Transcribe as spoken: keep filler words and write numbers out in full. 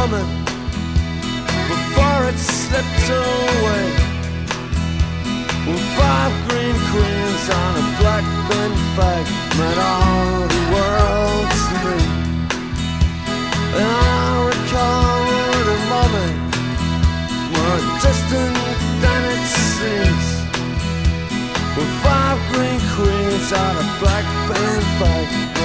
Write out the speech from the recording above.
moment before it slipped away. With five green queens on a black bin bag meant all the world to me. And I recall the moment more distant than it seems. With five green queens on a black bin bag